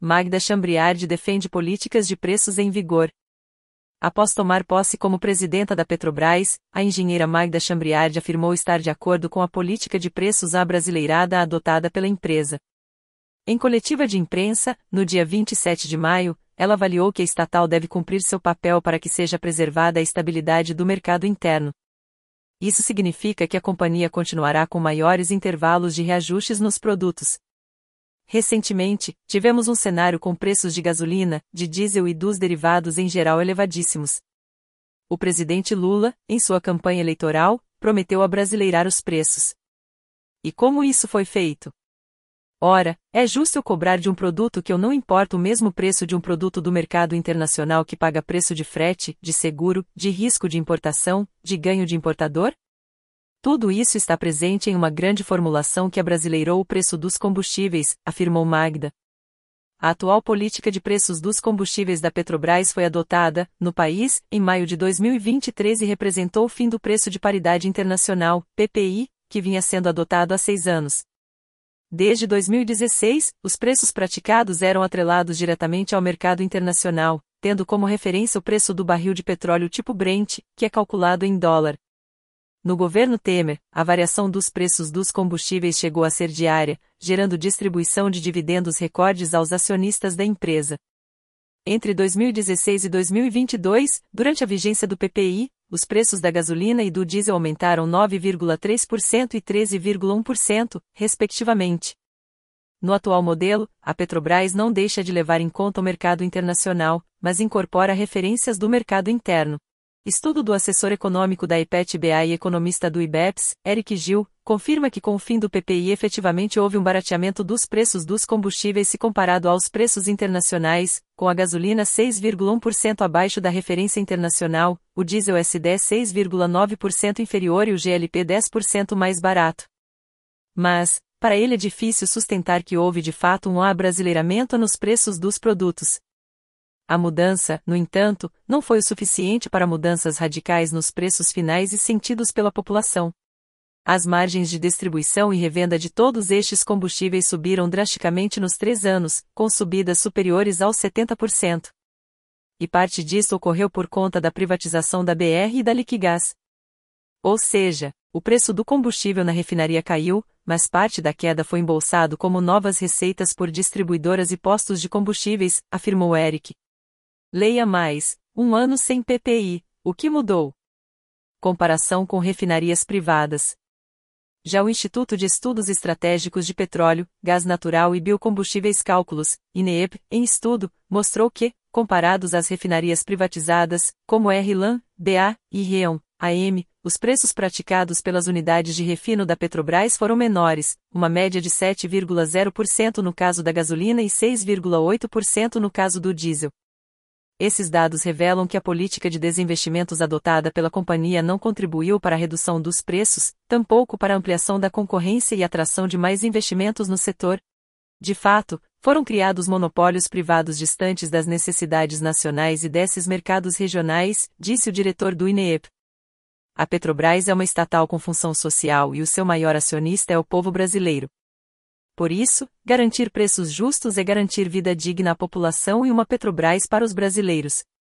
Magda Chambriard defende políticas de preços em vigor. Após tomar posse como presidenta da Petrobras, a engenheira Magda Chambriard afirmou estar de acordo com a política de preços abrasileirada adotada pela empresa. Em coletiva de imprensa, no dia 27 de maio, ela avaliou que a estatal deve cumprir seu papel para que seja preservada a estabilidade do mercado interno. Isso significa que a companhia continuará com maiores intervalos de reajustes nos produtos. Recentemente, tivemos um cenário com preços de gasolina, de diesel e dos derivados em geral elevadíssimos. O presidente Lula, em sua campanha eleitoral, prometeu abrasileirar os preços. E como isso foi feito? Ora, é justo eu cobrar de um produto que eu não importo o mesmo preço de um produto do mercado internacional que paga preço de frete, de seguro, de risco de importação, de ganho de importador? Tudo isso está presente em uma grande formulação que abrasileirou o preço dos combustíveis, afirmou Magda. A atual política de preços dos combustíveis da Petrobras foi adotada, no país, em maio de 2023 e representou o fim do preço de paridade internacional, PPI, que vinha sendo adotado há 6 anos. Desde 2016, os preços praticados eram atrelados diretamente ao mercado internacional, tendo como referência o preço do barril de petróleo tipo Brent, que é calculado em dólar. No governo Temer, a variação dos preços dos combustíveis chegou a ser diária, gerando distribuição de dividendos recordes aos acionistas da empresa. Entre 2016 e 2022, durante a vigência do PPI, os preços da gasolina e do diesel aumentaram 9,3% e 13,1%, respectivamente. No atual modelo, a Petrobras não deixa de levar em conta o mercado internacional, mas incorpora referências do mercado interno. Estudo do assessor econômico da IPET-BA e economista do IBEPS, Eric Gil, confirma que com o fim do PPI efetivamente houve um barateamento dos preços dos combustíveis se comparado aos preços internacionais, com a gasolina 6,1% abaixo da referência internacional, o diesel S10 6,9% inferior e o GLP 10% mais barato. Mas, para ele é difícil sustentar que houve de fato um abrasileiramento nos preços dos produtos. A mudança, no entanto, não foi o suficiente para mudanças radicais nos preços finais e sentidos pela população. As margens de distribuição e revenda de todos estes combustíveis subiram drasticamente nos 3 anos, com subidas superiores aos 70%. E parte disso ocorreu por conta da privatização da BR e da Liquigás. Ou seja, o preço do combustível na refinaria caiu, mas parte da queda foi embolsado como novas receitas por distribuidoras e postos de combustíveis, afirmou Eric. Leia mais, 1 ano sem PPI, o que mudou? Comparação com refinarias privadas. Já o Instituto de Estudos Estratégicos de Petróleo, Gás Natural e Biocombustíveis Cálculos, INEP, em estudo, mostrou que, comparados às refinarias privatizadas, como RLAM, BA e REON, AM, os preços praticados pelas unidades de refino da Petrobras foram menores, uma média de 7,0% no caso da gasolina e 6,8% no caso do diesel. Esses dados revelam que a política de desinvestimentos adotada pela companhia não contribuiu para a redução dos preços, tampouco para a ampliação da concorrência e atração de mais investimentos no setor. De fato, foram criados monopólios privados distantes das necessidades nacionais e desses mercados regionais, disse o diretor do INEP. A Petrobras é uma estatal com função social e o seu maior acionista é o povo brasileiro. Por isso, garantir preços justos é garantir vida digna à população e uma Petrobras para os brasileiros.